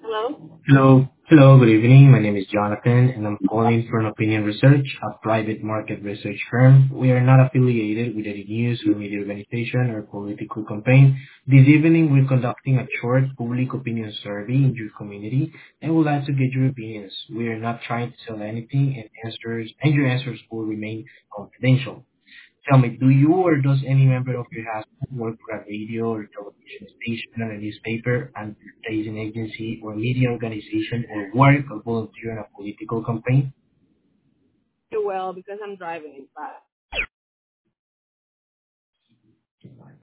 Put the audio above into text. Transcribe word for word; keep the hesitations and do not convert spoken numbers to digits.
Hello? Hello. Hello, good evening. My name is Jonathan, and I'm calling from Opinion Research, a private market research firm. We are not affiliated with any news or media organization or political campaign. This evening, we're conducting a short public opinion survey in your community and would like to get your opinions. We are not trying to sell anything, and answers and your answers will remain confidential. Tell me, do you or does any member of your household work for a radio or television station, a newspaper, advertising agency, or media organization, or work or volunteer in a political campaign? Too well because I'm driving. Bye.